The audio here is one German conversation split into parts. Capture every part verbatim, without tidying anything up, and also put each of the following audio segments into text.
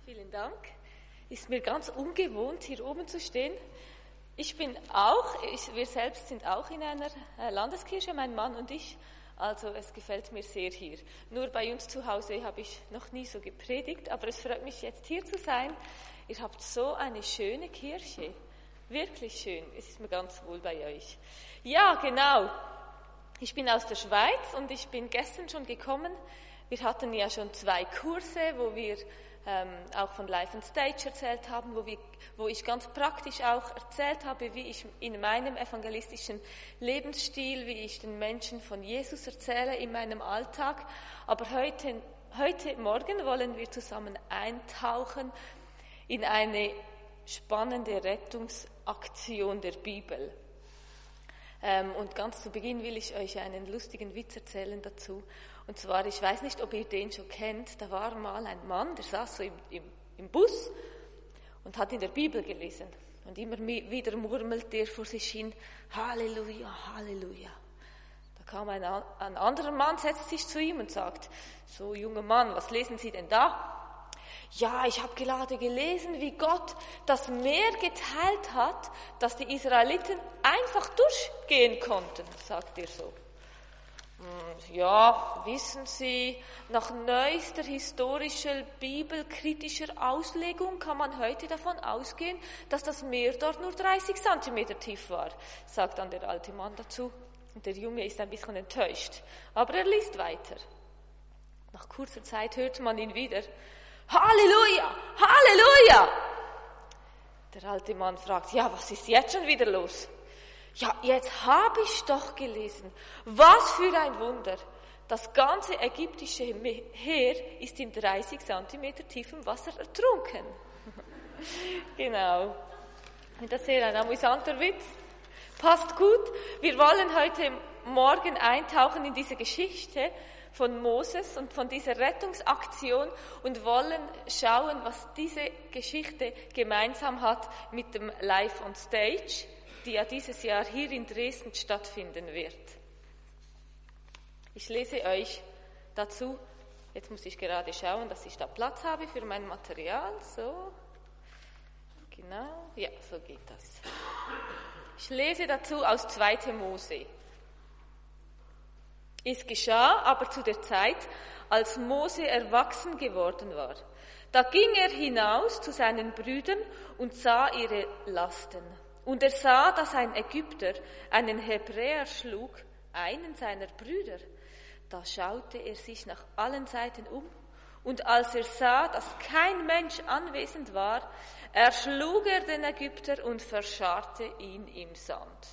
Vielen Dank. Ist mir ganz ungewohnt, hier oben zu stehen. Ich bin auch, ich, wir selbst sind auch in einer Landeskirche, mein Mann und ich. Also es gefällt mir sehr hier. Nur bei uns zu Hause habe ich noch nie so gepredigt, aber es freut mich jetzt hier zu sein. Ihr habt so eine schöne Kirche. Wirklich schön. Es ist mir ganz wohl bei euch. Ja, genau. Ich bin aus der Schweiz und ich bin gestern schon gekommen. Wir hatten ja schon zwei Kurse, wo wir ähm, auch von Life on Stage erzählt haben, wo, wir, wo ich ganz praktisch auch erzählt habe, wie ich in meinem evangelistischen Lebensstil, wie ich den Menschen von Jesus erzähle in meinem Alltag. Aber heute, heute Morgen wollen wir zusammen eintauchen in eine spannende Rettungsaktion der Bibel. Ähm, und ganz zu Beginn will ich euch einen lustigen Witz erzählen dazu. Und zwar, ich weiß nicht, ob ihr den schon kennt, da war mal ein Mann, der saß so im, im, im Bus und hat in der Bibel gelesen. Und immer wieder murmelte er vor sich hin, Halleluja, Halleluja. Da kam ein, ein anderer Mann, setzt sich zu ihm und sagt, so junger Mann, was lesen Sie denn da? Ja, ich habe gerade gelesen, wie Gott das Meer geteilt hat, dass die Israeliten einfach durchgehen konnten, sagt er so. Ja, wissen Sie, nach neuester historischer bibelkritischer Auslegung kann man heute davon ausgehen, dass das Meer dort nur dreißig Zentimeter tief war, sagt dann der alte Mann dazu. Und der Junge ist ein bisschen enttäuscht, aber er liest weiter. Nach kurzer Zeit hört man ihn wieder. Halleluja, Halleluja! Der alte Mann fragt, ja, was ist jetzt schon wieder los? Ja, jetzt habe ich doch gelesen, was für ein Wunder. Das ganze ägyptische Heer ist in dreißig Zentimeter tiefem Wasser ertrunken. Genau. Und das ist sehr ein amüsanter Witz. Passt gut. Wir wollen heute Morgen eintauchen in diese Geschichte von Moses und von dieser Rettungsaktion und wollen schauen, was diese Geschichte gemeinsam hat mit dem Life on Stage, die ja dieses Jahr hier in Dresden stattfinden wird. Ich lese euch dazu, jetzt muss ich gerade schauen, dass ich da Platz habe für mein Material, so, genau, ja, so geht das. Ich lese dazu aus zweiter Mose. Es geschah aber zu der Zeit, als Mose erwachsen geworden war. Da ging er hinaus zu seinen Brüdern und sah ihre Lasten. Und er sah, dass ein Ägypter einen Hebräer schlug, einen seiner Brüder. Da schaute er sich nach allen Seiten um, und als er sah, dass kein Mensch anwesend war, erschlug er den Ägypter und verscharrte ihn im Sand.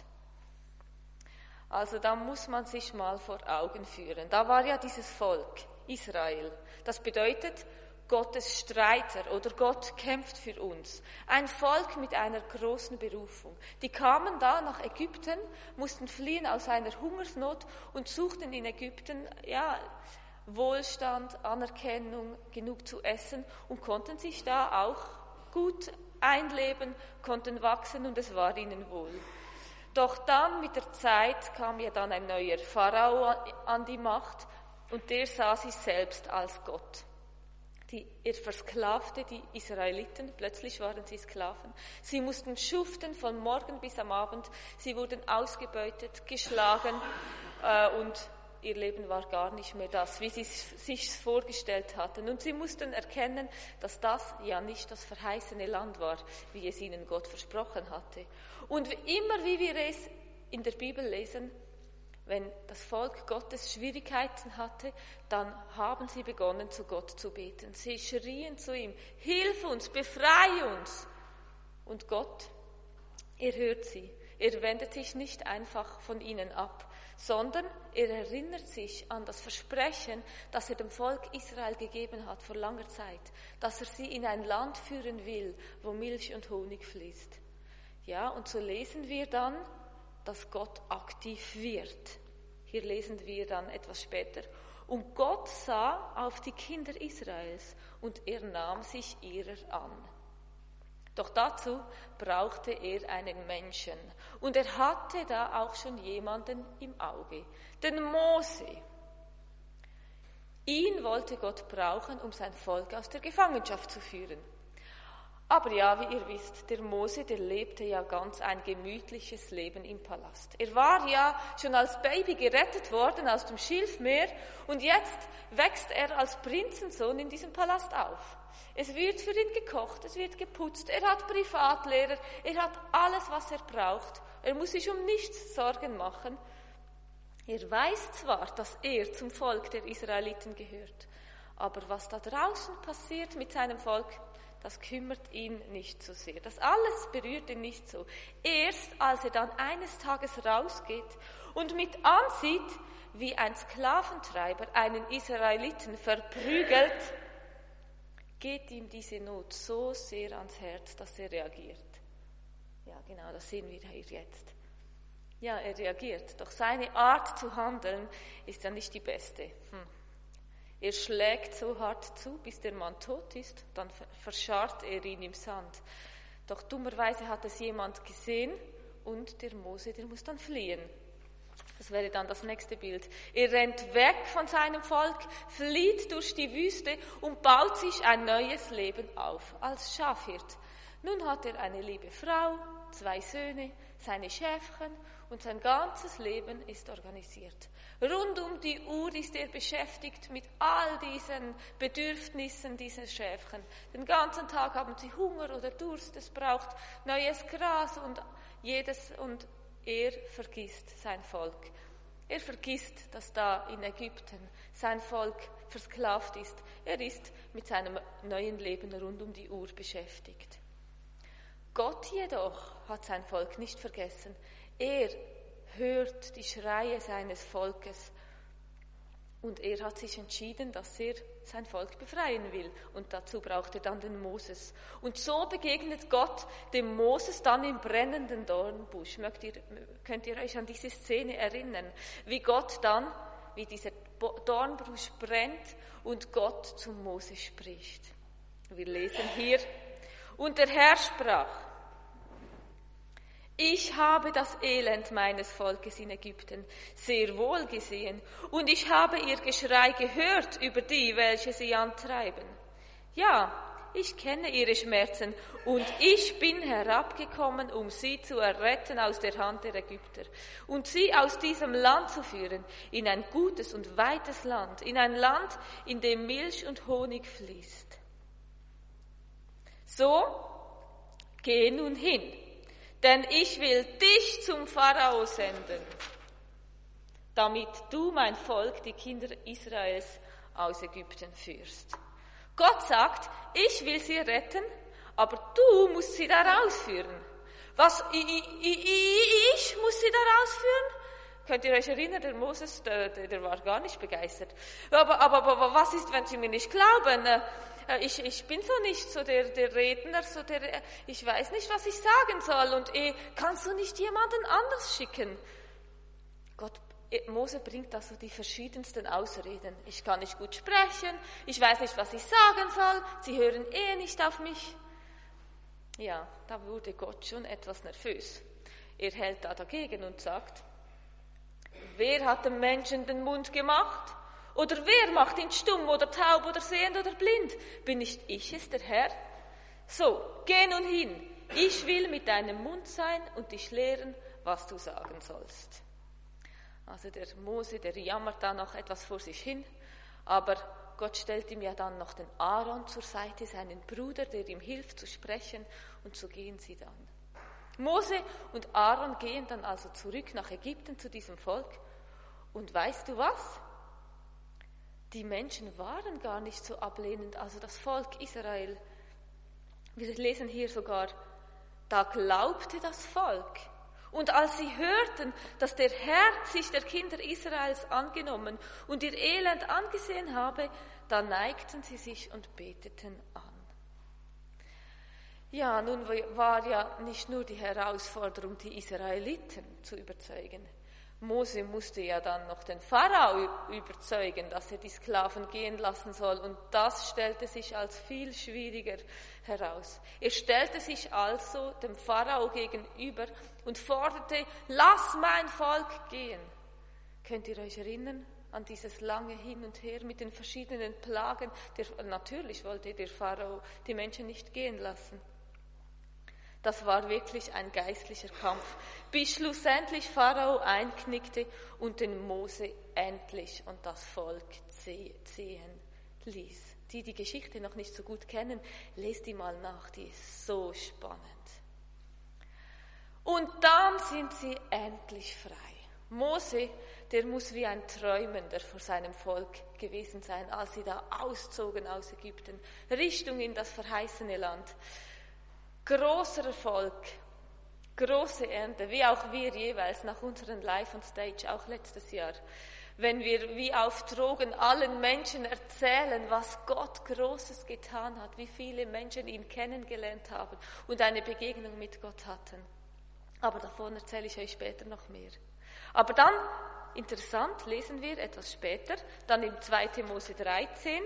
Also da muss man sich mal vor Augen führen. Da war ja dieses Volk, Israel. Das bedeutet, Gottes Streiter oder Gott kämpft für uns. Ein Volk mit einer großen Berufung. Die kamen da nach Ägypten, mussten fliehen aus einer Hungersnot und suchten in Ägypten ja, Wohlstand, Anerkennung, genug zu essen und konnten sich da auch gut einleben, konnten wachsen und es war ihnen wohl. Doch dann mit der Zeit kam ja dann ein neuer Pharao an die Macht und der sah sich selbst als Gott. Die, er versklavte die Israeliten, plötzlich waren sie Sklaven. Sie mussten schuften von morgen bis am Abend, sie wurden ausgebeutet, geschlagen äh, und ihr Leben war gar nicht mehr das, wie sie es sich vorgestellt hatten. Und sie mussten erkennen, dass das ja nicht das verheißene Land war, wie es ihnen Gott versprochen hatte. Und immer wie wir es in der Bibel lesen, wenn das Volk Gottes Schwierigkeiten hatte, dann haben sie begonnen, zu Gott zu beten. Sie schrien zu ihm, hilf uns, befreie uns. Und Gott, er hört sie. Er wendet sich nicht einfach von ihnen ab, sondern er erinnert sich an das Versprechen, das er dem Volk Israel gegeben hat vor langer Zeit, dass er sie in ein Land führen will, wo Milch und Honig fließt. Ja, und so lesen wir dann, dass Gott aktiv wird. Hier lesen wir dann etwas später. Und Gott sah auf die Kinder Israels und er nahm sich ihrer an. Doch dazu brauchte er einen Menschen. Und er hatte da auch schon jemanden im Auge, den Mose. Ihn wollte Gott brauchen, um sein Volk aus der Gefangenschaft zu führen. Aber ja, wie ihr wisst, der Mose, der lebte ja ganz ein gemütliches Leben im Palast. Er war ja schon als Baby gerettet worden aus dem Schilfmeer und jetzt wächst er als Prinzensohn in diesem Palast auf. Es wird für ihn gekocht, es wird geputzt, er hat Privatlehrer, er hat alles, was er braucht. Er muss sich um nichts Sorgen machen. Er weiß zwar, dass er zum Volk der Israeliten gehört, aber was da draußen passiert mit seinem Volk, das kümmert ihn nicht so sehr. Das alles berührt ihn nicht so. Erst als er dann eines Tages rausgeht und mit ansieht, wie ein Sklaventreiber einen Israeliten verprügelt, geht ihm diese Not so sehr ans Herz, dass er reagiert. Ja, genau, das sehen wir hier jetzt. Ja, er reagiert, doch seine Art zu handeln ist ja nicht die beste. Hm. Er schlägt so hart zu, bis der Mann tot ist, dann verscharrt er ihn im Sand. Doch dummerweise hat es jemand gesehen und der Mose, der muss dann fliehen. Das wäre dann das nächste Bild. Er rennt weg von seinem Volk, flieht durch die Wüste und baut sich ein neues Leben auf als Schafhirt. Nun hat er eine liebe Frau, zwei Söhne, seine Schäfchen und sein ganzes Leben ist organisiert. Rund um die Uhr ist er beschäftigt mit all diesen Bedürfnissen dieser Schäfchen. Den ganzen Tag haben sie Hunger oder Durst, es braucht neues Gras und jedes und er vergisst sein Volk. Er vergisst, dass da in Ägypten sein Volk versklavt ist. Er ist mit seinem neuen Leben rund um die Uhr beschäftigt. Gott jedoch hat sein Volk nicht vergessen. Er hört die Schreie seines Volkes und er hat sich entschieden, dass er sein Volk befreien will und dazu braucht er dann den Moses. Und so begegnet Gott dem Moses dann im brennenden Dornbusch. Mögt ihr, könnt ihr euch an diese Szene erinnern, wie Gott dann, wie dieser Dornbusch brennt und Gott zum Mose spricht. Wir lesen hier: Und der Herr sprach: Ich habe das Elend meines Volkes in Ägypten sehr wohl gesehen und ich habe ihr Geschrei gehört über die, welche sie antreiben. Ja, ich kenne ihre Schmerzen und ich bin herabgekommen, um sie zu erretten aus der Hand der Ägypter und sie aus diesem Land zu führen, in ein gutes und weites Land, in ein Land, in dem Milch und Honig fließt. So, geh nun hin. Denn ich will dich zum Pharao senden, damit du mein Volk, die Kinder Israels, aus Ägypten führst. Gott sagt, ich will sie retten, aber du musst sie da rausführen. Was, ich, ich, ich muss sie da rausführen? Könnt ihr euch erinnern, der Moses, der, der war gar nicht begeistert. Aber, aber, aber was ist, wenn sie mir nicht glauben? Ich, ich bin so nicht so der, der Redner, so der, ich weiß nicht, was ich sagen soll. Und eh, kannst du nicht jemanden anders schicken? Gott, Mose bringt da so die verschiedensten Ausreden. Ich kann nicht gut sprechen, ich weiß nicht, was ich sagen soll, sie hören eh nicht auf mich. Ja, da wurde Gott schon etwas nervös. Er hält da dagegen und sagt: Wer hat dem Menschen den Mund gemacht? Oder wer macht ihn stumm oder taub oder sehend oder blind? Bin nicht ich es, der Herr? So, geh nun hin. Ich will mit deinem Mund sein und dich lehren, was du sagen sollst. Also der Mose, der jammert da noch etwas vor sich hin, aber Gott stellt ihm ja dann noch den Aaron zur Seite, seinen Bruder, der ihm hilft zu sprechen, und so gehen sie dann. Mose und Aaron gehen dann also zurück nach Ägypten zu diesem Volk. Und weißt du was? Die Menschen waren gar nicht so ablehnend, also das Volk Israel. Wir lesen hier sogar, da glaubte das Volk. Und als sie hörten, dass der Herr sich der Kinder Israels angenommen und ihr Elend angesehen habe, da neigten sie sich und beteten an. Ja, nun war ja nicht nur die Herausforderung, die Israeliten zu überzeugen. Mose musste ja dann noch den Pharao überzeugen, dass er die Sklaven gehen lassen soll. Und das stellte sich als viel schwieriger heraus. Er stellte sich also dem Pharao gegenüber und forderte: Lass mein Volk gehen. Könnt ihr euch erinnern, an dieses lange Hin und Her mit den verschiedenen Plagen. Der, natürlich wollte der Pharao die Menschen nicht gehen lassen. Das war wirklich ein geistlicher Kampf, bis schlussendlich Pharao einknickte und den Mose endlich und das Volk ziehen ließ. Die die Geschichte noch nicht so gut kennen, lest die mal nach, die ist so spannend. Und dann sind sie endlich frei. Mose, der muss wie ein Träumender vor seinem Volk gewesen sein, als sie da auszogen aus Ägypten, Richtung in das verheißene Land. Großer Erfolg, große Ernte, wie auch wir jeweils nach unseren Live on Stage, auch letztes Jahr. Wenn wir wie auf Drogen allen Menschen erzählen, was Gott Großes getan hat, wie viele Menschen ihn kennengelernt haben und eine Begegnung mit Gott hatten. Aber davon erzähle ich euch später noch mehr. Aber dann, interessant, lesen wir etwas später, dann im zweiten Mose dreizehn,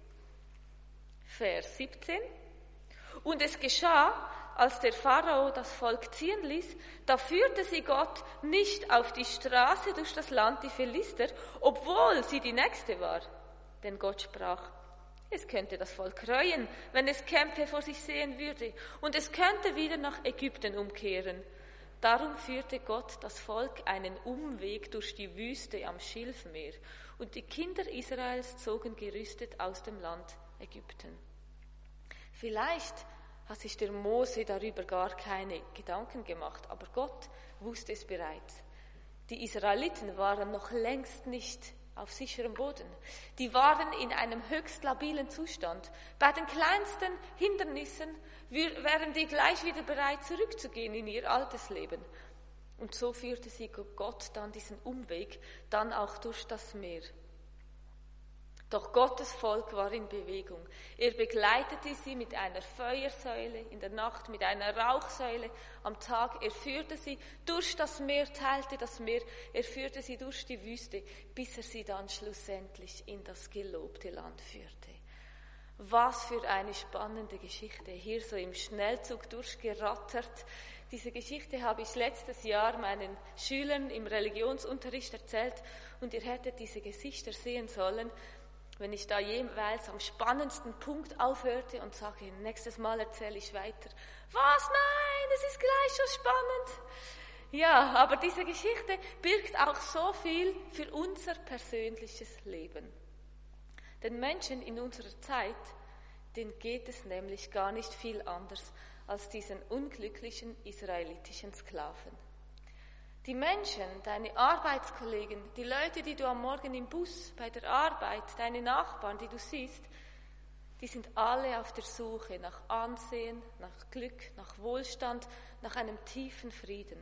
Vers siebzehn. Und es geschah, als der Pharao das Volk ziehen ließ, da führte sie Gott nicht auf die Straße durch das Land die Philister, obwohl sie die nächste war. Denn Gott sprach, es könnte das Volk reuen, wenn es Kämpfe vor sich sehen würde, und es könnte wieder nach Ägypten umkehren. Darum führte Gott das Volk einen Umweg durch die Wüste am Schilfmeer, und die Kinder Israels zogen gerüstet aus dem Land Ägypten. Vielleicht hat sich der Mose darüber gar keine Gedanken gemacht, aber Gott wusste es bereits. Die Israeliten waren noch längst nicht auf sicherem Boden. Die waren in einem höchst labilen Zustand. Bei den kleinsten Hindernissen wären die gleich wieder bereit, zurückzugehen in ihr altes Leben. Und so führte sie Gott dann diesen Umweg, dann auch durch das Meer. Doch Gottes Volk war in Bewegung. Er begleitete sie mit einer Feuersäule, in der Nacht mit einer Rauchsäule, am Tag. Er führte sie durch das Meer, teilte das Meer, er führte sie durch die Wüste, bis er sie dann schlussendlich in das gelobte Land führte. Was für eine spannende Geschichte, hier so im Schnellzug durchgerattert. Diese Geschichte habe ich letztes Jahr meinen Schülern im Religionsunterricht erzählt und ihr hättet diese Gesichter sehen sollen, wenn ich da jeweils am spannendsten Punkt aufhörte und sage, nächstes Mal erzähle ich weiter. Was? Nein, es ist gleich so spannend. Ja, aber diese Geschichte birgt auch so viel für unser persönliches Leben. Den Menschen in unserer Zeit, denen geht es nämlich gar nicht viel anders als diesen unglücklichen israelitischen Sklaven. Die Menschen, deine Arbeitskollegen, die Leute, die du am Morgen im Bus, bei der Arbeit, deine Nachbarn, die du siehst, die sind alle auf der Suche nach Ansehen, nach Glück, nach Wohlstand, nach einem tiefen Frieden.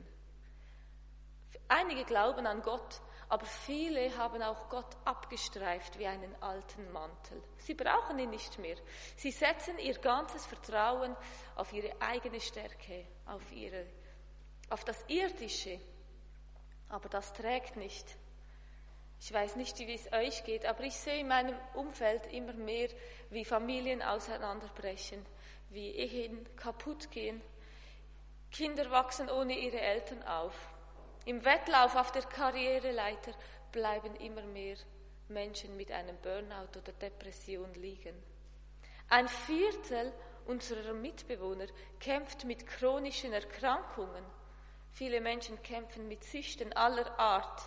Einige glauben an Gott, aber viele haben auch Gott abgestreift wie einen alten Mantel. Sie brauchen ihn nicht mehr. Sie setzen ihr ganzes Vertrauen auf ihre eigene Stärke, auf, ihre, auf das Irdische. Aber das trägt nicht. Ich weiß nicht, wie es euch geht, aber ich sehe in meinem Umfeld immer mehr, wie Familien auseinanderbrechen, wie Ehen kaputt gehen. Kinder wachsen ohne ihre Eltern auf. Im Wettlauf auf der Karriereleiter bleiben immer mehr Menschen mit einem Burnout oder Depression liegen. Ein Viertel unserer Mitbewohner kämpft mit chronischen Erkrankungen. Viele Menschen kämpfen mit Süchten aller Art.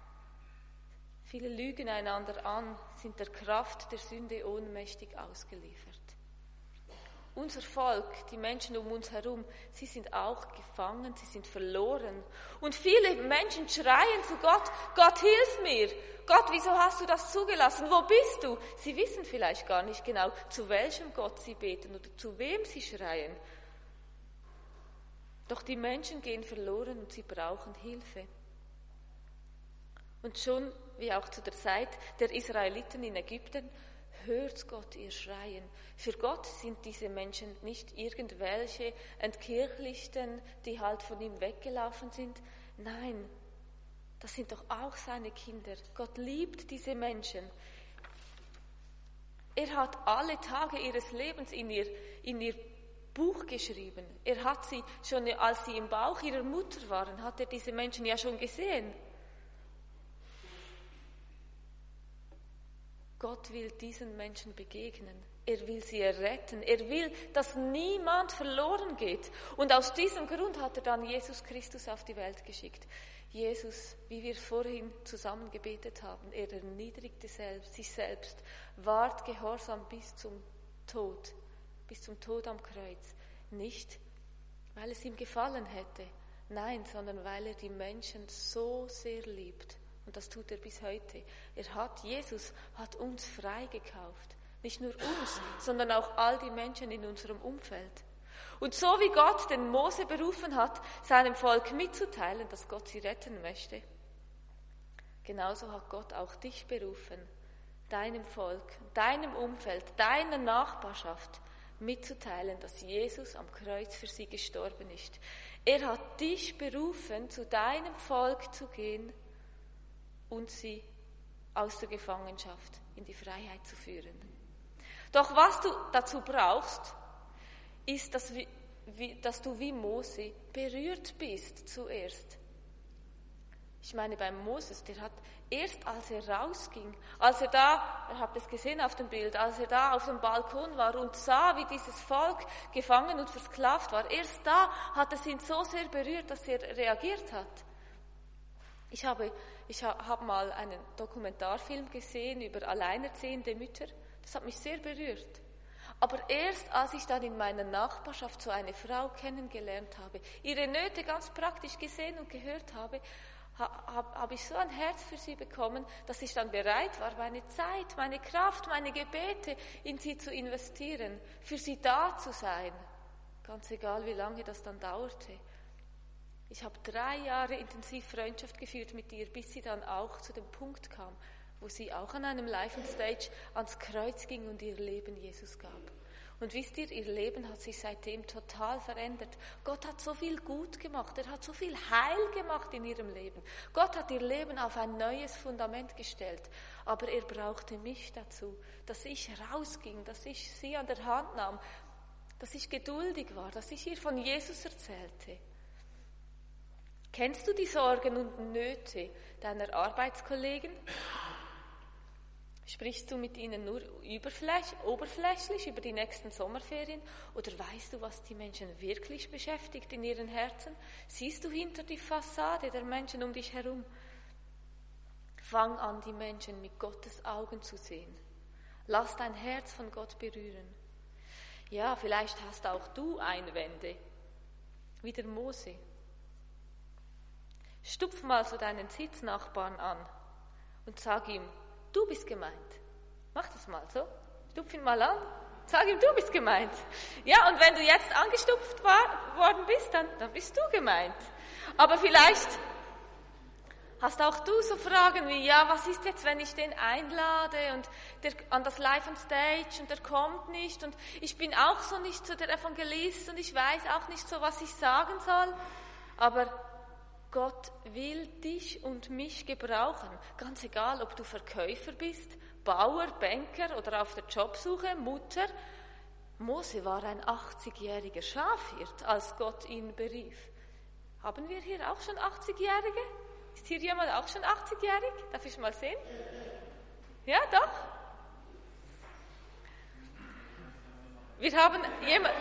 Viele lügen einander an, sind der Kraft der Sünde ohnmächtig ausgeliefert. Unser Volk, die Menschen um uns herum, sie sind auch gefangen, sie sind verloren. Und viele Menschen schreien zu Gott, Gott, hilf mir. Gott, wieso hast du das zugelassen? Wo bist du? Sie wissen vielleicht gar nicht genau, zu welchem Gott sie beten oder zu wem sie schreien. Doch die Menschen gehen verloren und sie brauchen Hilfe. Und schon, wie auch zu der Zeit der Israeliten in Ägypten, hört Gott ihr Schreien. Für Gott sind diese Menschen nicht irgendwelche Entkirchlichten, die halt von ihm weggelaufen sind. Nein, das sind doch auch seine Kinder. Gott liebt diese Menschen. Er hat alle Tage ihres Lebens in ihr, in ihr Buch geschrieben. Er hat sie schon, als sie im Bauch ihrer Mutter waren, hat er diese Menschen ja schon gesehen. Gott will diesen Menschen begegnen. Er will sie erretten. Er will, dass niemand verloren geht. Und aus diesem Grund hat er dann Jesus Christus auf die Welt geschickt. Jesus, wie wir vorhin zusammen gebetet haben, er erniedrigte selbst, sich selbst, ward gehorsam bis zum Tod, bis zum Tod am Kreuz. Nicht, weil es ihm gefallen hätte, nein, sondern weil er die Menschen so sehr liebt. Und das tut er bis heute. Er hat, Jesus hat uns freigekauft. Nicht nur uns, sondern auch all die Menschen in unserem Umfeld. Und so wie Gott den Mose berufen hat, seinem Volk mitzuteilen, dass Gott sie retten möchte, genauso hat Gott auch dich berufen, deinem Volk, deinem Umfeld, deiner Nachbarschaft mitzuteilen, dass Jesus am Kreuz für sie gestorben ist. Er hat dich berufen, zu deinem Volk zu gehen und sie aus der Gefangenschaft in die Freiheit zu führen. Doch was du dazu brauchst, ist, dass, wie, dass du wie Mose berührt bist zuerst. Ich meine, beim Moses, der hat erst als er rausging, als er da, ihr habt es gesehen auf dem Bild, als er da auf dem Balkon war und sah, wie dieses Volk gefangen und versklavt war, erst da hat es ihn so sehr berührt, dass er reagiert hat. Ich habe, ich habe mal einen Dokumentarfilm gesehen über alleinerziehende Mütter. Das hat mich sehr berührt. Aber erst als ich dann in meiner Nachbarschaft so eine Frau kennengelernt habe, ihre Nöte ganz praktisch gesehen und gehört habe, habe hab ich so ein Herz für sie bekommen, dass ich dann bereit war, meine Zeit, meine Kraft, meine Gebete in sie zu investieren, für sie da zu sein. Ganz egal, wie lange das dann dauerte. Ich habe drei Jahre intensiv Freundschaft geführt mit ihr, bis sie dann auch zu dem Punkt kam, wo sie auch an einem Live on Stage ans Kreuz ging und ihr Leben Jesus gab. Und wisst ihr, ihr Leben hat sich seitdem total verändert. Gott hat so viel gut gemacht, er hat so viel Heil gemacht in ihrem Leben. Gott hat ihr Leben auf ein neues Fundament gestellt. Aber er brauchte mich dazu, dass ich rausging, dass ich sie an der Hand nahm, dass ich geduldig war, dass ich ihr von Jesus erzählte. Kennst du die Sorgen und Nöte deiner Arbeitskollegen? Sprichst du mit ihnen nur oberflächlich über die nächsten Sommerferien oder weißt du, was die Menschen wirklich beschäftigt in ihren Herzen? Siehst du hinter die Fassade der Menschen um dich herum? Fang an, die Menschen mit Gottes Augen zu sehen. Lass dein Herz von Gott berühren. Ja, vielleicht hast auch du Einwände, wie der Mose. Stupf mal so deinen Sitznachbarn an und sag ihm, du bist gemeint. Mach das mal so. Stupf ihn mal an. Sag ihm, du bist gemeint. Ja, und wenn du jetzt angestupft war, worden bist, dann, dann bist du gemeint. Aber vielleicht hast auch du so Fragen wie, ja, was ist jetzt, wenn ich den einlade und der, an das Live on Stage und der kommt nicht und ich bin auch so nicht so der Evangelist und ich weiß auch nicht so, was ich sagen soll. Aber Gott will dich und mich gebrauchen, ganz egal, ob du Verkäufer bist, Bauer, Banker oder auf der Jobsuche, Mutter. Mose war ein achtzigjähriger Schafhirt, als Gott ihn berief. Haben wir hier auch schon achtzigjährige? Ist hier jemand auch schon achtzigjährig? Darf ich mal sehen? Ja, doch. Wir haben jemand...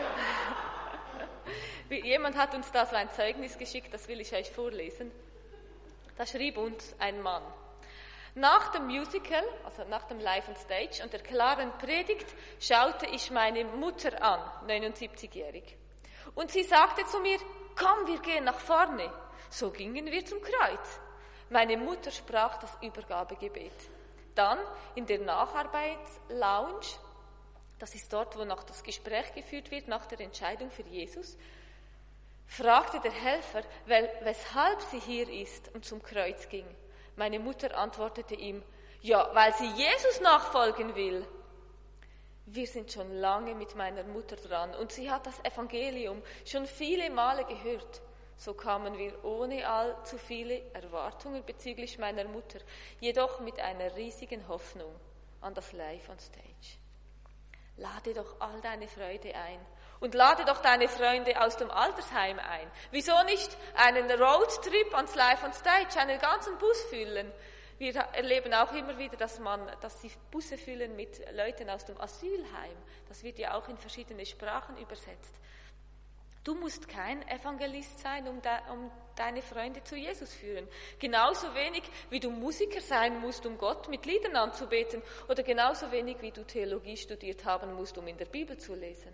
Jemand hat uns da so ein Zeugnis geschickt, das will ich euch vorlesen. Da schrieb uns ein Mann: Nach dem Musical, also nach dem Live on Stage und der klaren Predigt, schaute ich meine Mutter an, neunundsiebzigjährig. Und sie sagte zu mir, komm, wir gehen nach vorne. So gingen wir zum Kreuz. Meine Mutter sprach das Übergabegebet. Dann in der Nacharbeitslounge, das ist dort, wo noch das Gespräch geführt wird nach der Entscheidung für Jesus, fragte der Helfer, weshalb sie hier ist und zum Kreuz ging. Meine Mutter antwortete ihm, ja, weil sie Jesus nachfolgen will. Wir sind schon lange mit meiner Mutter dran und sie hat das Evangelium schon viele Male gehört. So kamen wir ohne allzu viele Erwartungen bezüglich meiner Mutter, jedoch mit einer riesigen Hoffnung an das Live on Stage. Lade doch all deine Freude ein und lade doch deine Freunde aus dem Altersheim ein. Wieso nicht einen Roadtrip ans Live on Stage, einen ganzen Bus füllen? Wir erleben auch immer wieder, dass man, dass sie Busse füllen mit Leuten aus dem Asylheim. Das wird ja auch in verschiedene Sprachen übersetzt. Du musst kein Evangelist sein, um, de, um deine Freunde zu Jesus führen. Genauso wenig, wie du Musiker sein musst, um Gott mit Liedern anzubeten. Oder genauso wenig, wie du Theologie studiert haben musst, um in der Bibel zu lesen.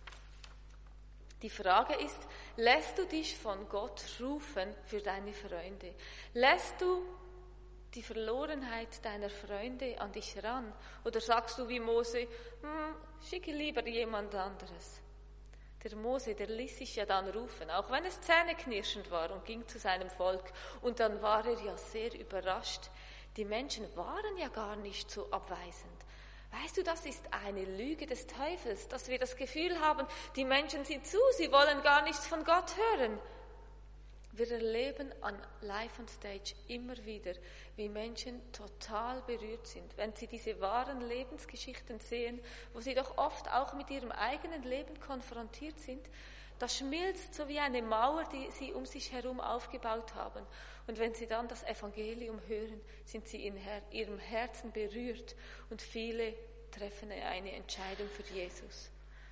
Die Frage ist, lässt du dich von Gott rufen für deine Freunde? Lässt du die Verlorenheit deiner Freunde an dich ran? Oder sagst du wie Mose, hm, schicke lieber jemand anderes? Der Mose, der ließ sich ja dann rufen, auch wenn es zähneknirschend war, und ging zu seinem Volk. Und dann war er ja sehr überrascht. Die Menschen waren ja gar nicht so abweisend. Weißt du, das ist eine Lüge des Teufels, dass wir das Gefühl haben, die Menschen sind zu, sie wollen gar nichts von Gott hören. Wir erleben an Live on Stage immer wieder, wie Menschen total berührt sind, wenn sie diese wahren Lebensgeschichten sehen, wo sie doch oft auch mit ihrem eigenen Leben konfrontiert sind. Das schmilzt so wie eine Mauer, die sie um sich herum aufgebaut haben. Und wenn sie dann das Evangelium hören, sind sie in ihrem Herzen berührt und viele treffen eine Entscheidung für Jesus.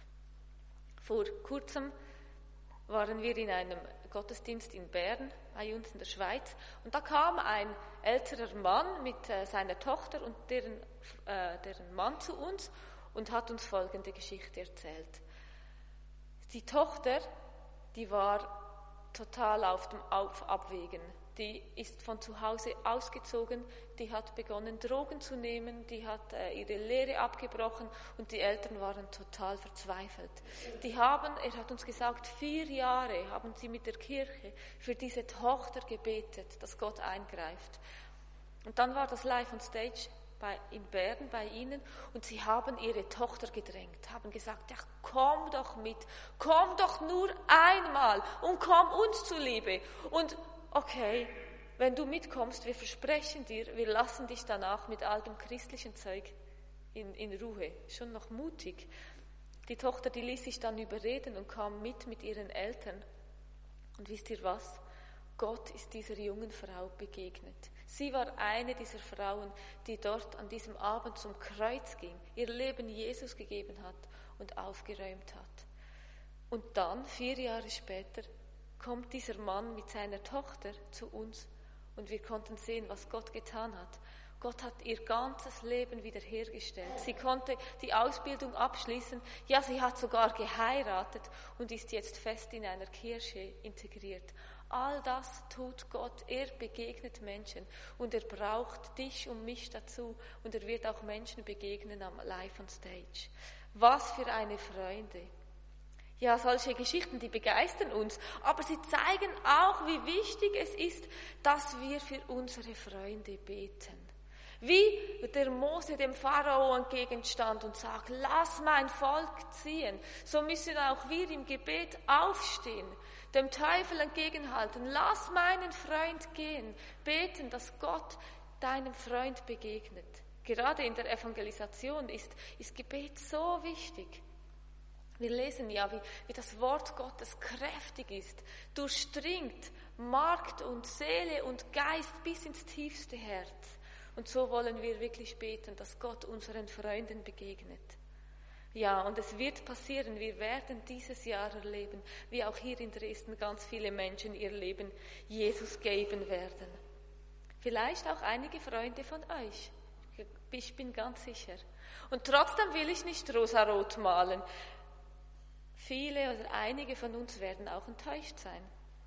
Vor kurzem waren wir in einem Gottesdienst in Bern, bei uns in der Schweiz, und da kam ein älterer Mann mit äh, seiner Tochter und deren, äh, deren Mann zu uns und hat uns folgende Geschichte erzählt. Die Tochter, die war total auf dem auf Abwägen. Die ist von zu Hause ausgezogen, die hat begonnen, Drogen zu nehmen, die hat äh, ihre Lehre abgebrochen und die Eltern waren total verzweifelt. Die haben, er hat uns gesagt, vier Jahre haben sie mit der Kirche für diese Tochter gebetet, dass Gott eingreift. Und dann war das Live on Stage bei, in Bern bei ihnen und sie haben ihre Tochter gedrängt, haben gesagt, ja, komm doch mit, komm doch nur einmal und komm uns zuliebe. Und okay, wenn du mitkommst, wir versprechen dir, wir lassen dich danach mit all dem christlichen Zeug in, in Ruhe. Schon noch mutig. Die Tochter, die ließ sich dann überreden und kam mit mit ihren Eltern. Und wisst ihr was? Gott ist dieser jungen Frau begegnet. Sie war eine dieser Frauen, die dort an diesem Abend zum Kreuz ging, ihr Leben Jesus gegeben hat und aufgeräumt hat. Und dann, vier Jahre später, kommt dieser Mann mit seiner Tochter zu uns und wir konnten sehen, was Gott getan hat. Gott hat ihr ganzes Leben wiederhergestellt. Sie konnte die Ausbildung abschließen. Ja, sie hat sogar geheiratet und ist jetzt fest in einer Kirche integriert. All das tut Gott. Er begegnet Menschen und er braucht dich und mich dazu und er wird auch Menschen begegnen am Live on Stage. Was für eine Freude. Ja, solche Geschichten, die begeistern uns, aber sie zeigen auch, wie wichtig es ist, dass wir für unsere Freunde beten. Wie der Mose dem Pharao entgegenstand und sagt, lass mein Volk ziehen, so müssen auch wir im Gebet aufstehen, dem Teufel entgegenhalten, lass meinen Freund gehen, beten, dass Gott deinem Freund begegnet. Gerade in der Evangelisation ist, ist Gebet so wichtig. Wir lesen ja, wie, wie das Wort Gottes kräftig ist, durchdringt Mark und Seele und Geist bis ins tiefste Herz. Und so wollen wir wirklich beten, dass Gott unseren Freunden begegnet. Ja, und es wird passieren, wir werden dieses Jahr erleben, wie auch hier in Dresden ganz viele Menschen ihr Leben Jesus geben werden. Vielleicht auch einige Freunde von euch, ich bin ganz sicher. Und trotzdem will ich nicht rosarot malen. Viele oder einige von uns werden auch enttäuscht sein.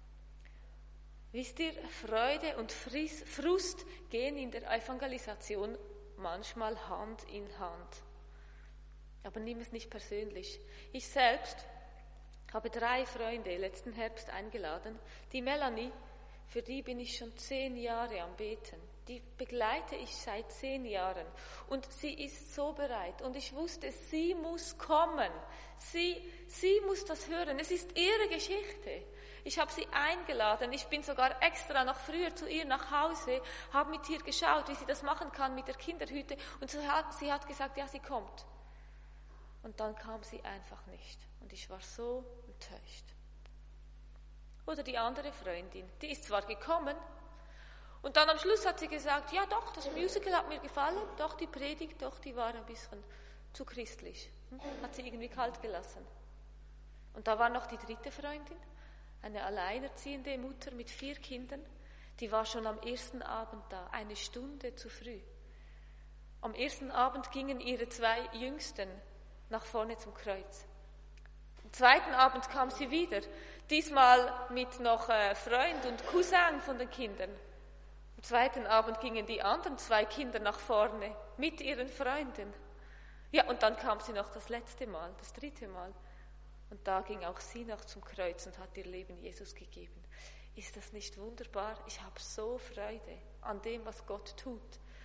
Wisst ihr, Freude und Frust gehen in der Evangelisation manchmal Hand in Hand. Aber nimm es nicht persönlich. Ich selbst habe drei Freunde letzten Herbst eingeladen. Die Melanie, für die bin ich schon zehn Jahre am Beten. Die begleite ich seit zehn Jahren und sie ist so bereit und ich wusste, sie muss kommen, sie, sie muss das hören, es ist ihre Geschichte. Ich habe sie eingeladen, ich bin sogar extra noch früher zu ihr nach Hause, habe mit ihr geschaut, wie sie das machen kann mit der Kinderhütte und sie hat, sie hat gesagt, ja, sie kommt. Und dann kam sie einfach nicht und ich war so enttäuscht. Oder die andere Freundin, die ist zwar gekommen, Und dann am Schluss hat sie gesagt, ja doch, das Musical hat mir gefallen, doch die Predigt, doch die war ein bisschen zu christlich. Hat sie irgendwie kalt gelassen. Und da war noch die dritte Freundin, eine alleinerziehende Mutter mit vier Kindern, die war schon am ersten Abend da, eine Stunde zu früh. Am ersten Abend gingen ihre zwei Jüngsten nach vorne zum Kreuz. Am zweiten Abend kam sie wieder, diesmal mit noch äh, Freund und Cousin von den Kindern. Am zweiten Abend gingen die anderen zwei Kinder nach vorne mit ihren Freunden. Ja, und dann kam sie noch das letzte Mal, das dritte Mal. Und da ging auch sie noch zum Kreuz und hat ihr Leben Jesus gegeben. Ist das nicht wunderbar? Ich habe so Freude an dem, was Gott tut.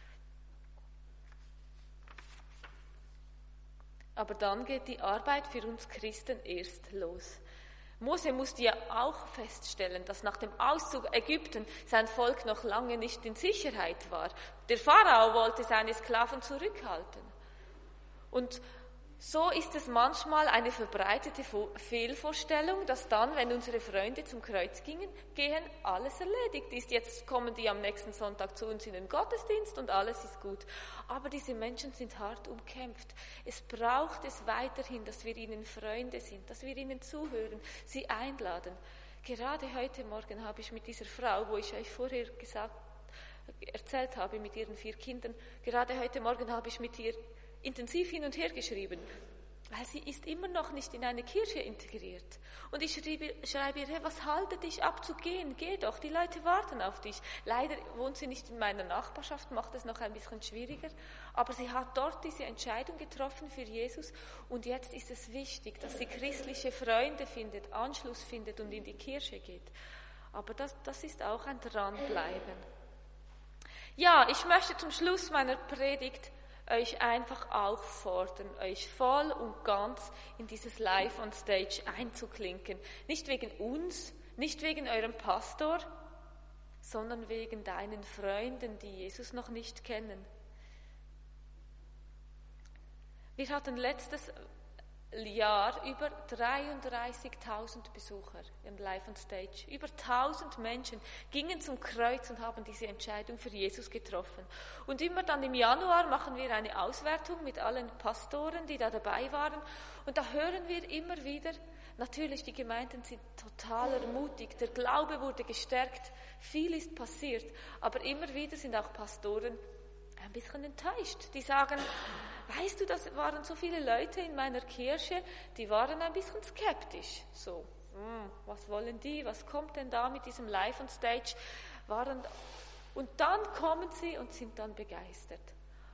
Aber dann geht die Arbeit für uns Christen erst los. Mose musste ja auch feststellen, dass nach dem Auszug Ägypten sein Volk noch lange nicht in Sicherheit war. Der Pharao wollte seine Sklaven zurückhalten. Und so ist es manchmal eine verbreitete Fehlvorstellung, dass dann, wenn unsere Freunde zum Kreuz gingen, gehen, alles erledigt ist. Jetzt kommen die am nächsten Sonntag zu uns in den Gottesdienst und alles ist gut. Aber diese Menschen sind hart umkämpft. Es braucht es weiterhin, dass wir ihnen Freunde sind, dass wir ihnen zuhören, sie einladen. Gerade heute Morgen habe ich mit dieser Frau, wo ich euch vorher gesagt, erzählt habe, mit ihren vier Kindern, gerade heute Morgen habe ich mit ihr intensiv hin und her geschrieben, weil sie ist immer noch nicht in eine Kirche integriert. Und ich schreibe, schreibe ihr, hey, was haltet dich ab zu gehen? Geh doch, die Leute warten auf dich. Leider wohnt sie nicht in meiner Nachbarschaft, macht es noch ein bisschen schwieriger, aber sie hat dort diese Entscheidung getroffen für Jesus und jetzt ist es wichtig, dass sie christliche Freunde findet, Anschluss findet und in die Kirche geht. Aber das, das ist auch ein Dranbleiben. Ja, ich möchte zum Schluss meiner Predigt euch einfach auffordern, euch voll und ganz in dieses Live on Stage einzuklinken. Nicht wegen uns, nicht wegen eurem Pastor, sondern wegen deinen Freunden, die Jesus noch nicht kennen. Wir hatten letztes Jahr über dreiunddreißigtausend Besucher im Live on Stage. Über tausend Menschen gingen zum Kreuz und haben diese Entscheidung für Jesus getroffen. Und immer dann im Januar machen wir eine Auswertung mit allen Pastoren, die da dabei waren. Und da hören wir immer wieder, natürlich die Gemeinden sind total ermutigt, der Glaube wurde gestärkt, viel ist passiert. Aber immer wieder sind auch Pastoren ein bisschen enttäuscht. Die sagen, weißt du, das waren so viele Leute in meiner Kirche, die waren ein bisschen skeptisch. So, hm, was wollen die, was kommt denn da mit diesem Live on Stage? Waren, und dann kommen sie und sind dann begeistert.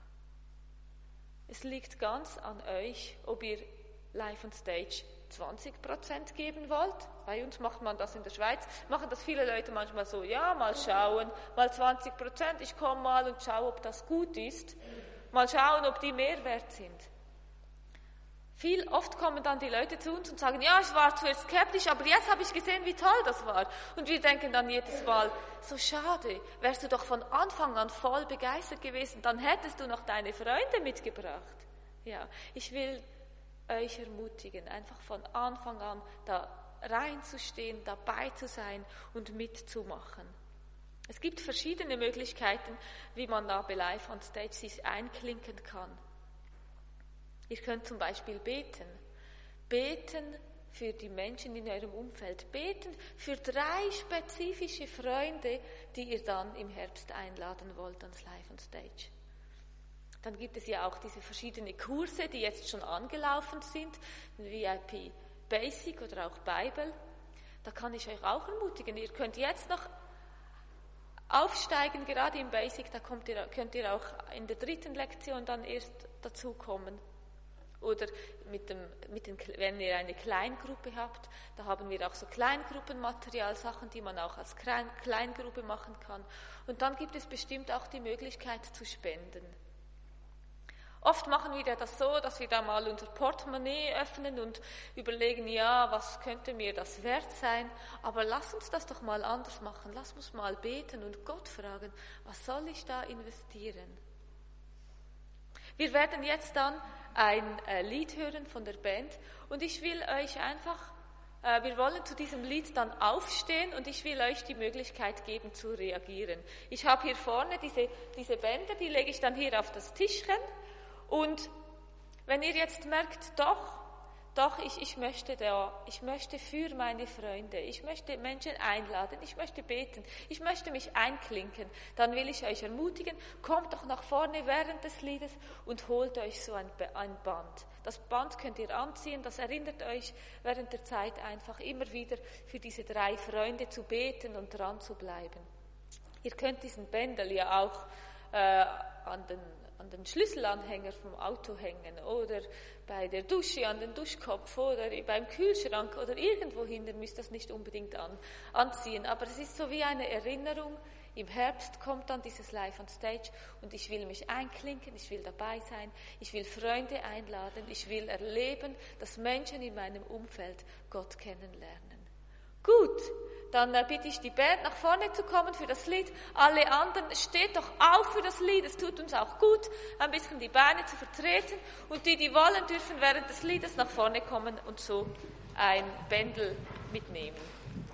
Es liegt ganz an euch, ob ihr Live on Stage zwanzig Prozent geben wollt. Bei uns macht man das in der Schweiz, machen das viele Leute manchmal so, ja, mal schauen, mal zwanzig Prozent, ich komme mal und schaue, ob das gut ist. Mal schauen, ob die mehr wert sind. Viel, oft kommen dann die Leute zu uns und sagen, ja, ich war zuerst skeptisch, aber jetzt habe ich gesehen, wie toll das war. Und wir denken dann jedes Mal, so schade, wärst du doch von Anfang an voll begeistert gewesen, dann hättest du noch deine Freunde mitgebracht. Ja, ich will euch ermutigen, einfach von Anfang an da reinzustehen, dabei zu sein und mitzumachen. Es gibt verschiedene Möglichkeiten, wie man da bei Live on Stage sich einklinken kann. Ihr könnt zum Beispiel beten. Beten für die Menschen in eurem Umfeld. Beten für drei spezifische Freunde, die ihr dann im Herbst einladen wollt ans Live on Stage. Dann gibt es ja auch diese verschiedenen Kurse, die jetzt schon angelaufen sind, V I P Basic oder auch Bible. Da kann ich euch auch ermutigen, ihr könnt jetzt noch aufsteigen, gerade im Basic, da kommt ihr, könnt ihr auch in der dritten Lektion dann erst dazukommen. Oder mit dem, mit den, wenn ihr eine Kleingruppe habt, da haben wir auch so Kleingruppenmaterialsachen, die man auch als Klein, Kleingruppe machen kann. Und dann gibt es bestimmt auch die Möglichkeit zu spenden. Oft machen wir ja das so, dass wir da mal unser Portemonnaie öffnen und überlegen, ja, was könnte mir das wert sein? Aber lass uns das doch mal anders machen. Lass uns mal beten und Gott fragen, was soll ich da investieren? Wir werden jetzt dann ein äh, Lied hören von der Band und ich will euch einfach Äh, wir wollen zu diesem Lied dann aufstehen und ich will euch die Möglichkeit geben zu reagieren. Ich habe hier vorne diese, diese Bänder, die lege ich dann hier auf das Tischchen und wenn ihr jetzt merkt, doch, doch, ich, ich möchte da, ich möchte für meine Freunde, ich möchte Menschen einladen, ich möchte beten, ich möchte mich einklinken, dann will ich euch ermutigen, kommt doch nach vorne während des Liedes und holt euch so ein, ein Band. Das Band könnt ihr anziehen, das erinnert euch während der Zeit einfach immer wieder für diese drei Freunde zu beten und dran zu bleiben. Ihr könnt diesen Bändel ja auch äh, an den an den Schlüsselanhänger vom Auto hängen oder bei der Dusche an den Duschkopf oder beim Kühlschrank oder irgendwohin, ihr müsst das nicht unbedingt an, anziehen, aber es ist so wie eine Erinnerung, im Herbst kommt dann dieses Live on Stage und ich will mich einklinken, ich will dabei sein, ich will Freunde einladen, ich will erleben, dass Menschen in meinem Umfeld Gott kennenlernen. Gut, dann äh, bitte ich die Band nach vorne zu kommen für das Lied. Alle anderen, steht doch auf für das Lied. Es tut uns auch gut, ein bisschen die Beine zu vertreten. Und die, die wollen, dürfen während des Liedes nach vorne kommen und so ein Bändel mitnehmen.